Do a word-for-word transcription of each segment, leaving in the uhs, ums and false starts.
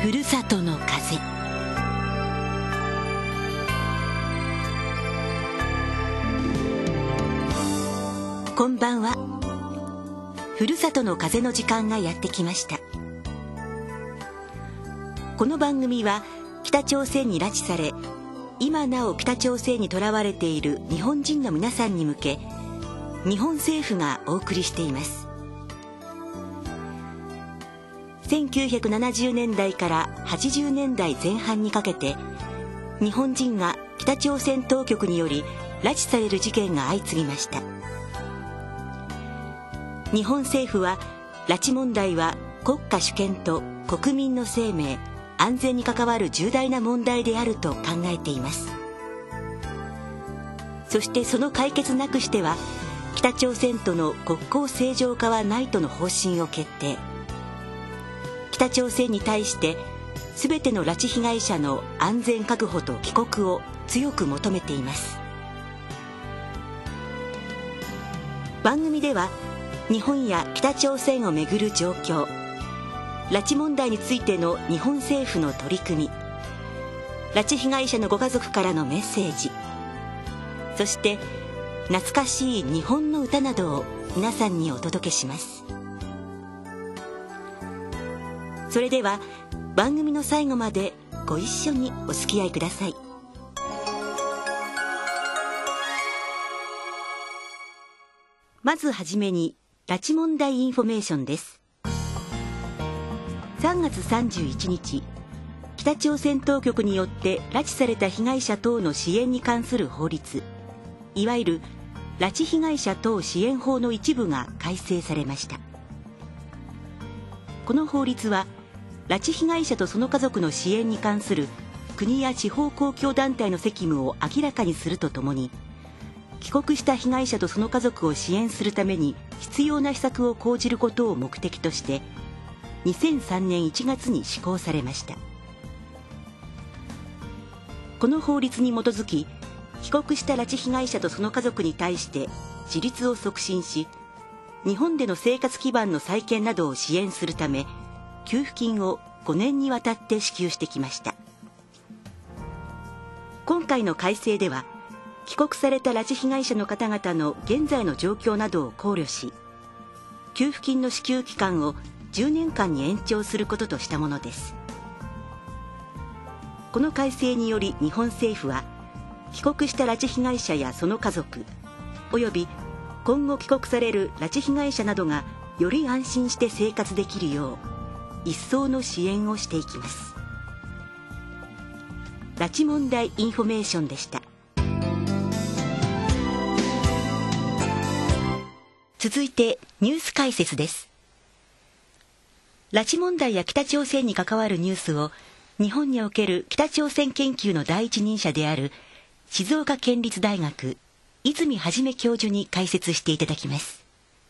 ふるさとの風。こんばんは。ふるさとの風の時間がやってきました。この番組は北朝鮮に拉致され、今なお北朝鮮にとらわれている日本人の皆さんに向け、日本政府がお送りしています。せんきゅうひゃくななじゅうねんだいからはちじゅうねんだいぜん半にかけて、日本人が北朝鮮当局により拉致される事件が相次ぎました。日本政府は、拉致問題は国家主権と国民の生命、安全に関わる重大な問題であると考えています。そしてその解決なくしては、北朝鮮との国交正常化はないとの方針を決定。北朝鮮に対して全ての拉致被害者の安全確保と帰国を強く求めています。番組では日本や北朝鮮をめぐる状況、拉致問題についての日本政府の取り組み、拉致被害者のご家族からのメッセージ、そして懐かしい日本の歌などを皆さんにお届けします。それでは番組の最後までご一緒にお付き合いください。まずはじめに拉致問題インフォメーションです。さんがつさんじゅういちにち、北朝鮮当局によって拉致された被害者等の支援に関する法律、いわゆる拉致被害者等支援法の一部が改正されました。この法律は、拉致被害者とその家族の支援に関する国や地方公共団体の責務を明らかにするとともに、帰国した被害者とその家族を支援するために必要な施策を講じることを目的として、にせんさんねんいちがつに施行されました。この法律に基づき、帰国した拉致被害者とその家族に対して自立を促進し、日本での生活基盤の再建などを支援するため、給付金をごねんにわたって支給してきました。今回の改正では、帰国された拉致被害者の方々の現在の状況などを考慮し、給付金の支給期間をじゅうねんかんに延長することとしたものです。この改正により日本政府は、帰国した拉致被害者やその家族、および今後帰国される拉致被害者などがより安心して生活できるよう、一層の支援をしていきます。拉致問題インフォメーションでした。続いてニュース解説です。拉致問題や北朝鮮に関わるニュースを日本における北朝鮮研究の第一人者である静岡県立大学泉元教授に解説していただきます。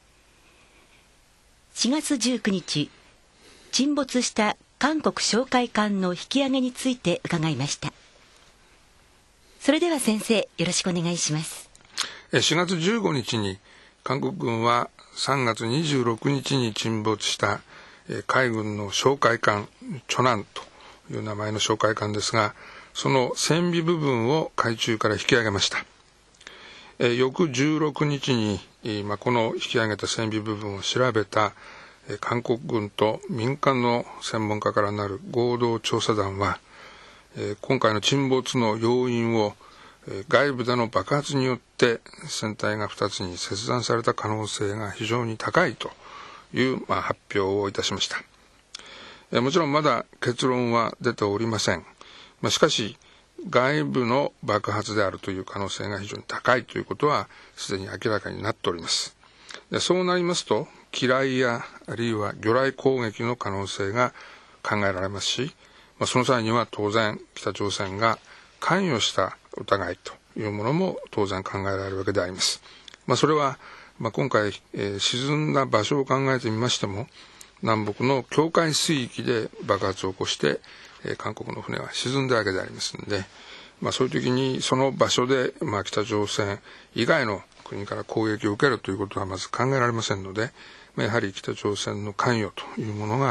しがつじゅうくにち、沈没した韓国哨戒艦の引き上げについて伺いました。それでは先生、よろしくお願いします。 しがつじゅうごにちに韓国軍はさんがつにじゅうろくにちに沈没した海軍の哨戒艦チョナンという名前の哨戒艦ですが、その船尾部分を海中から引き上げました。翌じゅうろくにちにこの引き上げた船尾部分を調べた韓国軍と民間の専門家からなる合同調査団は、今回の沈没の要因を外部での爆発によって船体がふたつに切断された可能性が非常に高いという、まあ、発表をいたしました。もちろんまだ結論は出ておりません。まあ、しかし外部の爆発であるという可能性が非常に高いということはすでに明らかになっております。でそうなりますと、機雷やあるいは魚雷攻撃の可能性が考えられますし、まあ、その際には当然北朝鮮が関与した疑いというものも当然考えられるわけであります。まあ、それは、まあ、今回、えー、沈んだ場所を考えてみましても、南北の境界水域で爆発を起こして、えー、韓国の船は沈んだわけでありますので、まあ、そういう時にその場所で、まあ、北朝鮮以外の国から攻撃を受けるということはまず考えられませんので、まあ、やはり北朝鮮の関与というものが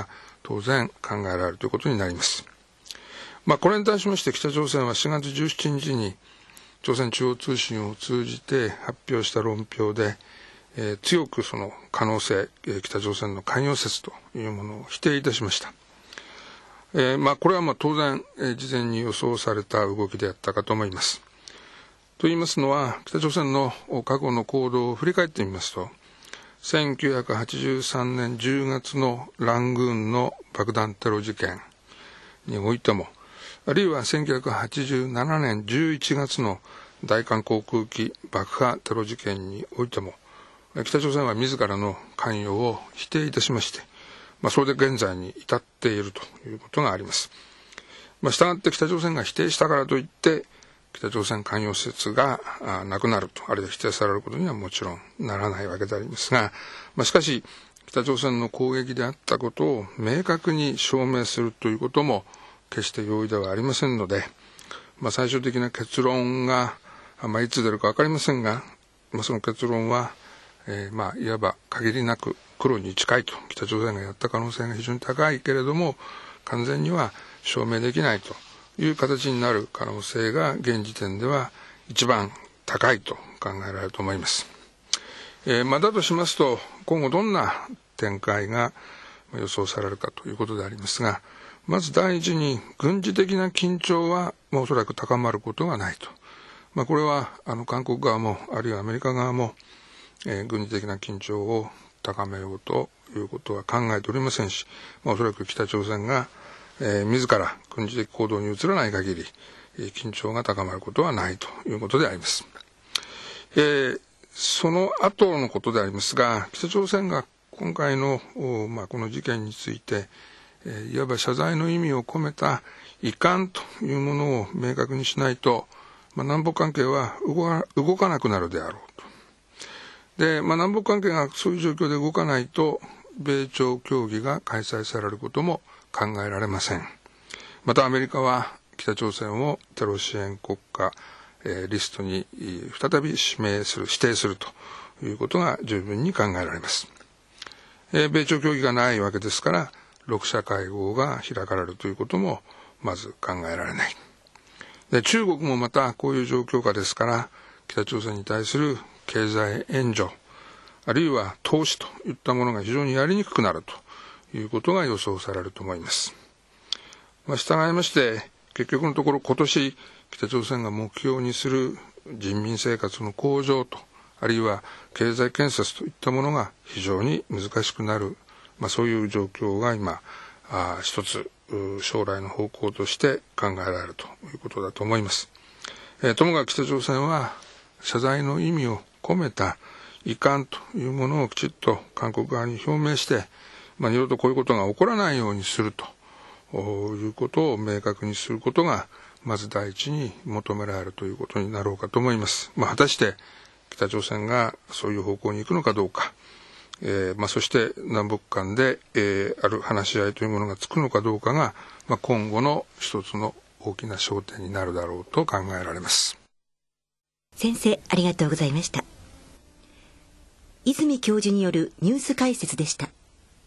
当然考えられるということになります。まあ、これに対しまして北朝鮮はしがつじゅうしちにちに朝鮮中央通信を通じて発表した論評で、えー、強くその可能性、えー、北朝鮮の関与説というものを否定いたしました。えーまあ、これはまあ当然、えー、事前に予想された動きであったかと思います。と言いますのは、北朝鮮の過去の行動を振り返ってみますと、せんきゅうひゃくはちじゅうさんねんじゅうがつのラングーンの爆弾テロ事件においても、あるいはせんきゅうひゃくはちじゅうななねんじゅういちがつの大韓航空機爆破テロ事件においても、北朝鮮は自らの関与を否定いたしまして、まあ、それで現在に至っているということがあります。まあ、したがって北朝鮮が否定したからといって北朝鮮関与説がなくなると、あるいは否定されることにはもちろんならないわけでありますが、まあ、しかし北朝鮮の攻撃であったことを明確に証明するということも決して容易ではありませんので、まあ、最終的な結論が、まあ、いつ出るか分かりませんが、まあ、その結論は、えー、まあいわば限りなく黒に近いと、北朝鮮がやった可能性が非常に高いけれども完全には証明できないという形になる可能性が現時点では一番高いと考えられると思います。えーまあ、だとしますと今後どんな展開が予想されるかということでありますが、まず第一に軍事的な緊張は、まあ、おそらく高まることはないと、まあ、これはあの韓国側もあるいはアメリカ側も、えー、軍事的な緊張を高めようということは考えておりませんし、まあ、おそらく北朝鮮が、えー、自ら軍事的行動に移らない限り、えー、緊張が高まることはないということであります。えー、その後のことでありますが、北朝鮮が今回の、まあ、この事件について、えー、いわば謝罪の意味を込めた遺憾というものを明確にしないと、まあ、南北関係は動か、動かなくなるであろうと。で、まあ、南北関係がそういう状況で動かないと米朝協議が開催されることも考えられません。またアメリカは北朝鮮をテロ支援国家、えー、リストに再び指名する、指定するということが十分に考えられます。えー、米朝協議がないわけですからろく者会合が開かれるということもまず考えられない。で、中国もまたこういう状況下ですから北朝鮮に対する経済援助あるいは投資といったものが非常にやりにくくなるということが予想されると思います。まあ、従いまして結局のところ今年北朝鮮が目標にする人民生活の向上とあるいは経済建設といったものが非常に難しくなる、まあ、そういう状況が今あ一つ将来の方向として考えられるということだと思います。えー、ともかく北朝鮮は謝罪の意味を込めた遺憾というものをきちっと韓国側に表明して、まあ、二度とこういうことが起こらないようにするということを明確にすることがまず第一に求められるということになろうかと思います。まあ、果たして北朝鮮がそういう方向に行くのかどうか、えーまあ、そして南北間で、えー、ある話し合いというものがつくのかどうかが、まあ、今後の一つの大きな焦点になるだろうと考えられます。 先生、ありがとうございました。泉教授によるニュース解説でした。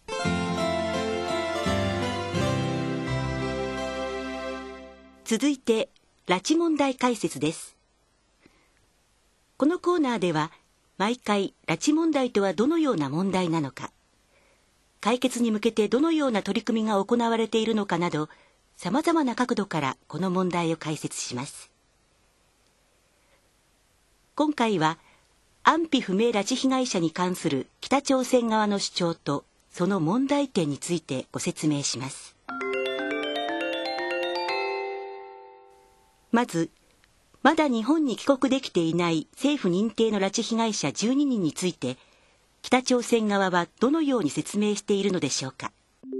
続いて拉致問題解説です。このコーナーでは毎回拉致問題とはどのような問題なのか、解決に向けてどのような取り組みが行われているのかなど、さまざまな角度からこの問題を解説します。今回は安否不明拉致被害者に関する北朝鮮側の主張とその問題点についてご説明します。まず、まだ日本に帰国できていない政府認定の拉致被害者じゅうににんについて、北朝鮮側はどのように説明しているのでしょうか。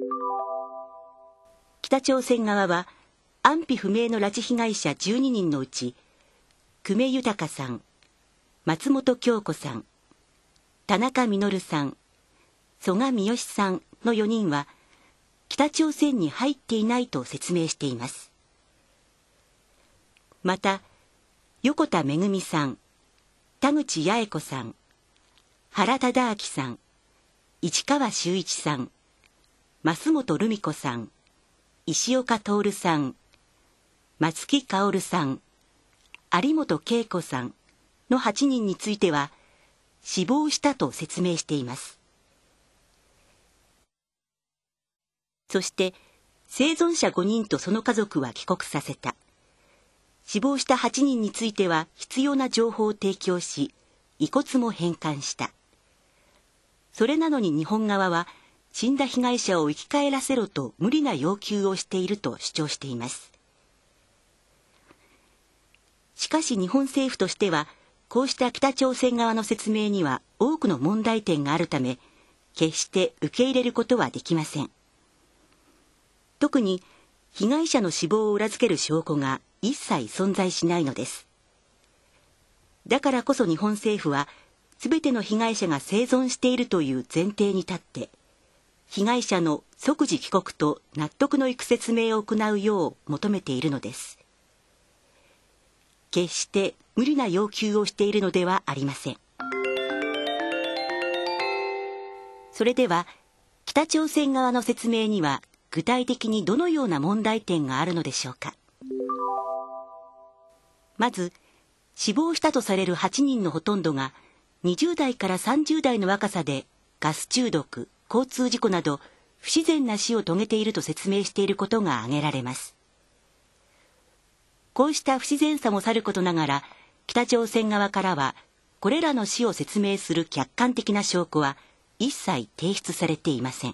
北朝鮮側は、安否不明の拉致被害者じゅうににんのうち、久米豊さん、松本京子さん、田中実さん、曽我三好さんのよにんは、北朝鮮に入っていないと説明しています。また、横田めぐみさん、田口八重子さん、原忠明さん、市川修一さん、 増本留美子さん、石岡徹さん、松木薫さん、有本恵子さんのはちにんについては死亡したと説明しています。そして生存者ごにんとその家族は帰国させた。死亡したはちにんについては必要な情報を提供し、遺骨も返還した。それなのに日本側は死んだ被害者を生き返らせろと無理な要求をしていると主張しています。しかし日本政府としては、こうした北朝鮮側の説明には多くの問題点があるため、決して受け入れることはできません。特に被害者の死亡を裏付ける証拠が一切存在しないのです。だからこそ日本政府は、すべての被害者が生存しているという前提に立って、被害者の即時帰国と納得のいく説明を行うよう求めているのです。決して無理な要求をしているのではありません。それでは、北朝鮮側の説明には具体的にどのような問題点があるのでしょうか。まず、死亡したとされるはちにんのほとんどが、にじゅう代からさんじゅう代の若さでガス中毒、交通事故など不自然な死を遂げていると説明していることが挙げられます。こうした不自然さもさることながら、北朝鮮側からはこれらの死を説明する客観的な証拠は一切提出されていません。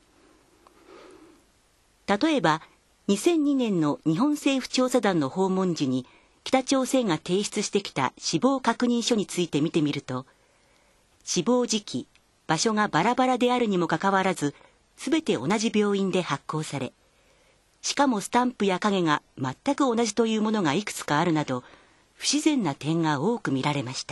例えばにせんにねんの日本政府調査団の訪問時に北朝鮮が提出してきた死亡確認書について見てみると、死亡時期、場所がバラバラであるにもかかわらず、すべて同じ病院で発行され、しかもスタンプや影が全く同じというものがいくつかあるなど、不自然な点が多く見られました。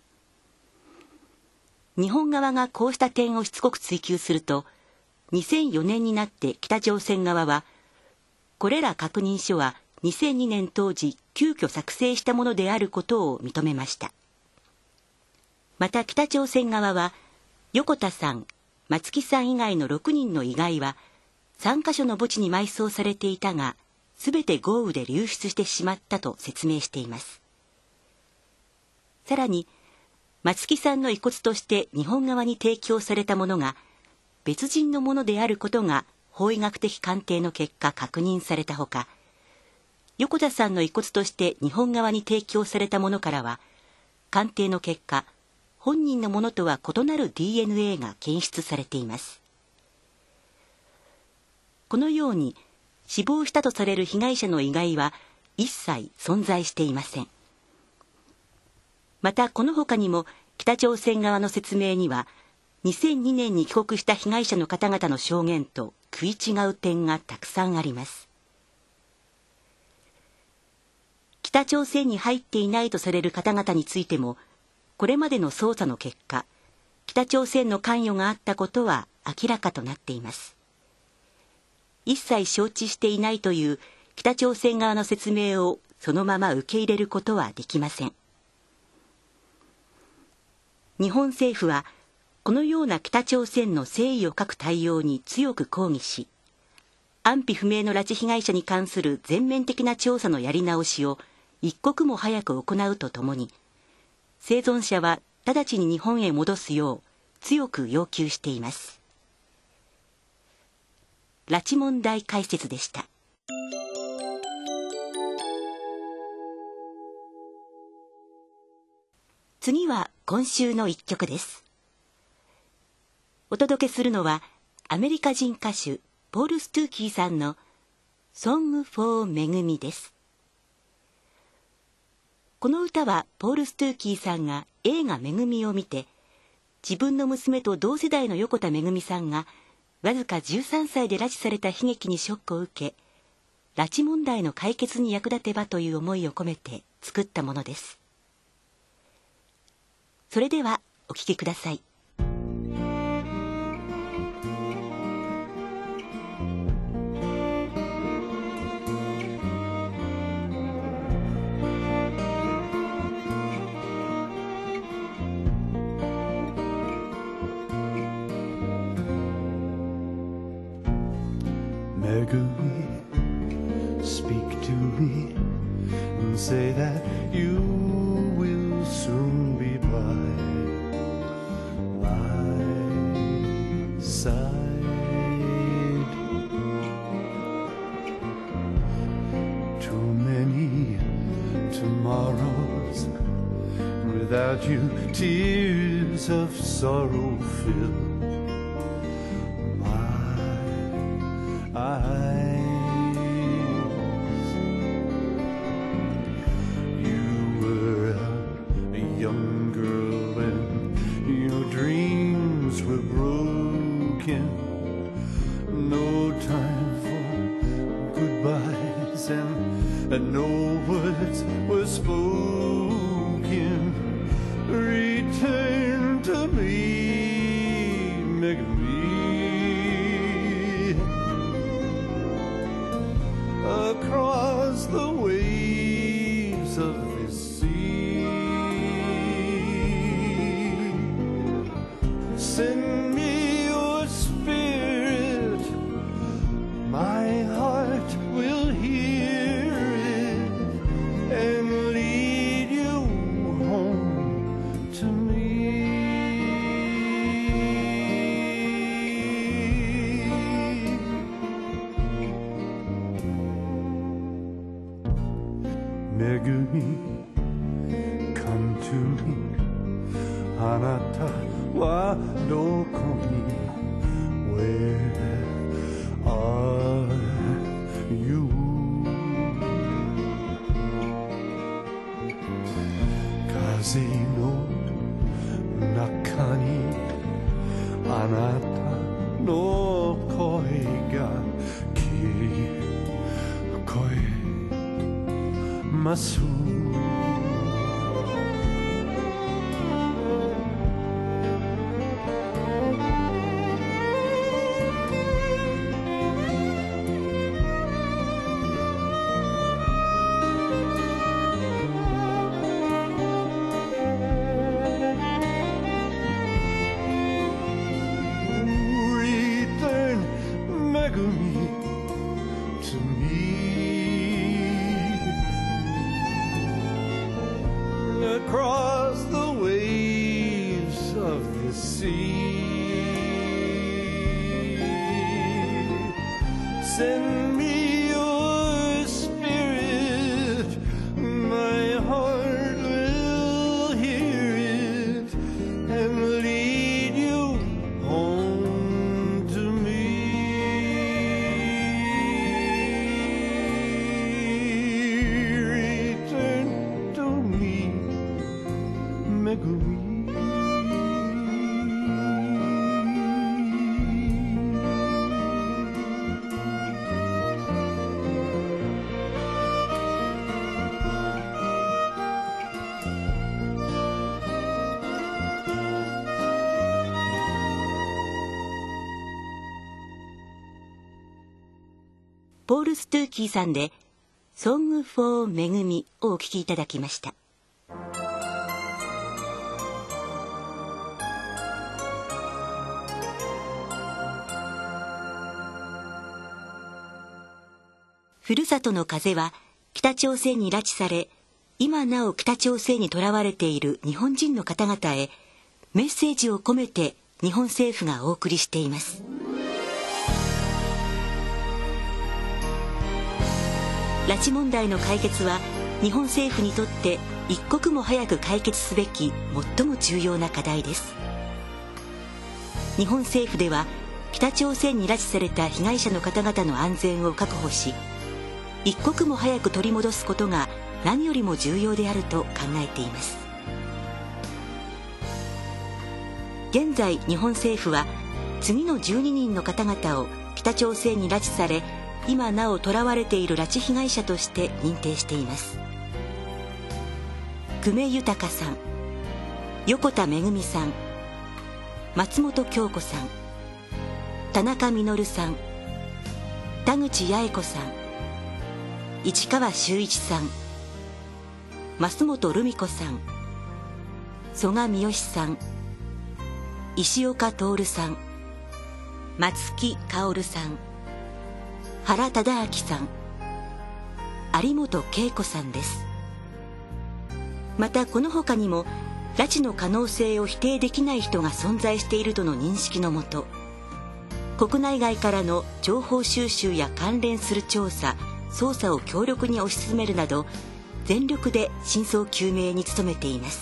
日本側がこうした点をしつこく追及すると、にせんよねんになって北朝鮮側は、これら確認書はにせんにねん当時急遽作成したものであることを認めました。また北朝鮮側は、横田さん、松木さん以外のろくにんの遺骸は、さんカ所の墓地に埋葬されていたが、すべて豪雨で流出してしまったと説明しています。さらに、松木さんの遺骨として日本側に提供されたものが、別人のものであることが法医学的鑑定の結果確認されたほか、横田さんの遺骨として日本側に提供されたものからは、鑑定の結果、本人のものとは異なる ディーエヌエー が検出されています。このように、死亡したとされる被害者の遺骸は一切存在していません。またこの他にも北朝鮮側の説明には、にせんにねんに帰国した被害者の方々の証言と食い違う点がたくさんあります。北朝鮮に入っていないとされる方々についても、これまでの捜査の結果、北朝鮮の関与があったことは明らかとなっています。一切承知していないという北朝鮮側の説明をそのまま受け入れることはできません。日本政府は、このような北朝鮮の誠意を欠く対応に強く抗議し、安否不明の拉致被害者に関する全面的な調査のやり直しを一刻も早く行うとともに、生存者は直ちに日本へ戻すよう強く要求しています。拉致問題解説でした。次は今週の一曲です。お届けするのはアメリカ人歌手ポール・ストゥーキーさんの Song for めぐみです。この歌はポール・ストゥーキーさんが映画めぐみを見て、自分の娘と同世代の横田めぐみさんがわずかじゅうさんさいで拉致された悲劇にショックを受け、拉致問題の解決に役立てばという思いを込めて作ったものです。それではお聴きください。 Megumi, speak to me and say that you will soon be by my side. Too many tomorrows without you, tears of sorrow fill my eyes. You were a young girl when your dreams were broken. No time for goodbyes and, and no words were spoken. Return to me, Megumi, across the waves of this sea. Send me your spirit, my heart will hear it and lead you home to me. Megumi, come to me. あなたはどこに Where are you? 風の中にあなたの声が聞こえます。Megumi to me, across the waves of the sea. Send me your spirit, my heart will hear it and lead you home to me. Megumi. ポール・ストゥーキーさんで「Song for めぐみ」をお聴きいただきました。ふるさとの風は北朝鮮に拉致され、今なお北朝鮮に囚われている日本人の方々へメッセージを込めて日本政府がお送りしています。拉致問題の解決は日本政府にとって一刻も早く解決すべき最も重要な課題です。日本政府では北朝鮮に拉致された被害者の方々の安全を確保し、一刻も早く取り戻すことが何よりも重要であると考えています。現在日本政府は次のじゅうににんの方々を北朝鮮に拉致され、今なお囚われている拉致被害者として認定しています。久米豊さん、横田めぐみさん、松本京子さん、田中実さん、田口八重子さん、市川修一さん、増本留美子さん、曽我三好さん、石岡徹さん、松木薫さん、 原忠明さん、有本恵子さんです。またこの他にも拉致の可能性を否定できない人が存在しているとの認識のもと、国内外からの情報収集や関連する調査・捜査を強力に推し進めるなど、全力で真相究明に努めています。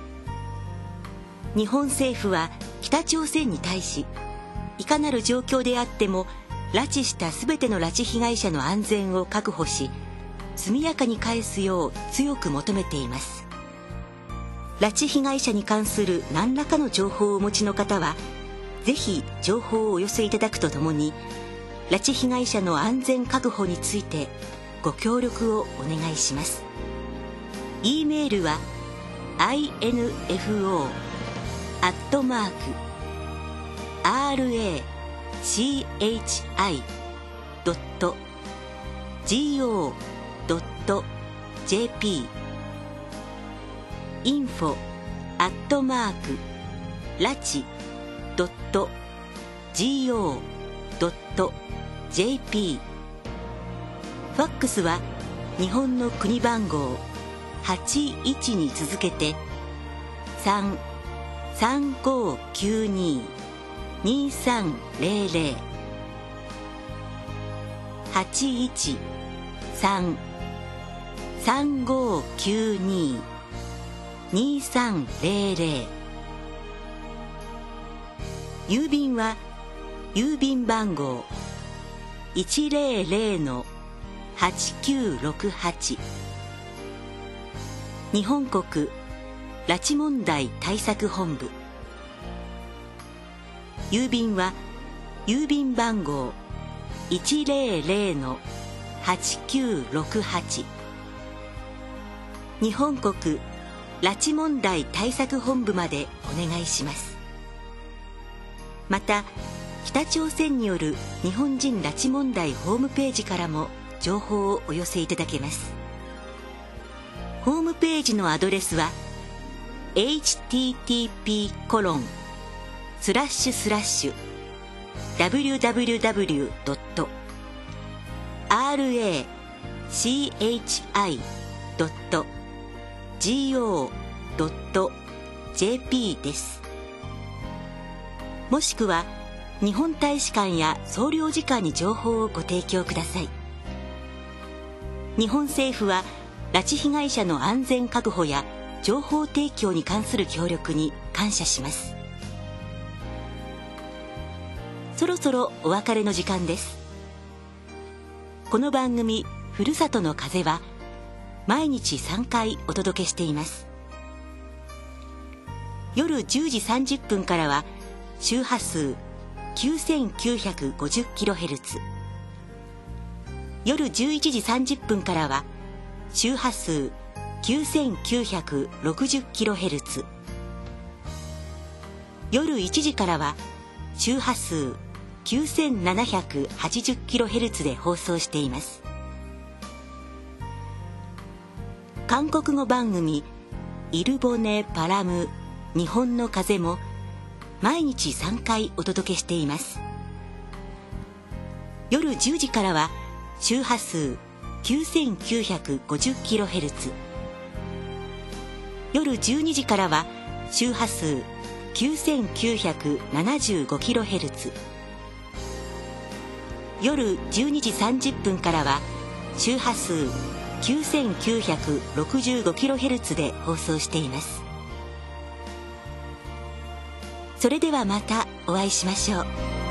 日本政府は北朝鮮に対し、いかなる状況であっても拉致したすべての拉致被害者の安全を確保し、速やかに返すよう強く求めています。拉致被害者に関する何らかの情報をお持ちの方は、ぜひ情報をお寄せいただくとともに、拉致被害者の安全確保についてご協力をお願いします。E メールは アイエヌエフオー アットマーク アールエーシーエイチアイ ドット ジーオー ドット ジェーピー インフォ アットマーク ラチ ドット ジーオー ドット ジェーピー。 ファックスは日本の国番号はちいちに続けてさん さんごきゅうに にさんゼロゼロ はちいちさん さんごきゅうに にさんゼロゼロ。郵便は郵便番号 いちゼロゼロ はちきゅうろくはち 日本国拉致問題対策本部。郵便は郵便番号 いちゼロゼロ はちきゅうろくはち 日本国拉致問題対策本部までお願いします。また北朝鮮による日本人拉致問題ホームページからも情報をお寄せいただけます。ホームページのアドレスは エイチティーティーピーコロンスラッシュスラッシュダブリューダブリューダブリュードットアールエーシーエイチアイドットジーオードットジェーピー です。もしくは日本大使館や総領事館に情報をご提供ください。日本政府は拉致被害者の安全確保や情報提供に関する協力に感謝します。そろそろお別れの時間です。この番組ふるさとの風は毎日さんかいお届けしています。夜じゅうじさんじゅっぷんからは周波数 きゅうせんきゅうひゃくごじゅっキロヘルツ、 夜じゅういちじさんじゅっぷんからは周波数 きゅうせんきゅうひゃくろくじゅっキロヘルツ、 夜いちじからは周波数 きゅうせんななひゃくはちじゅっキロヘルツ で放送しています。韓国語番組イルボネ・パラム日本の風も毎日さんかいお届けしています。夜じゅうじからは周波数 きゅうせんきゅうひゃくごじゅっキロヘルツ、 夜じゅうにじからは周波数 きゅうせんきゅうひゃくななじゅうごキロヘルツ、 夜じゅうにじさんじゅっぷんからは周波数 きゅうせんきゅうひゃくろくじゅうごキロヘルツ で放送しています。それではまたお会いしましょう。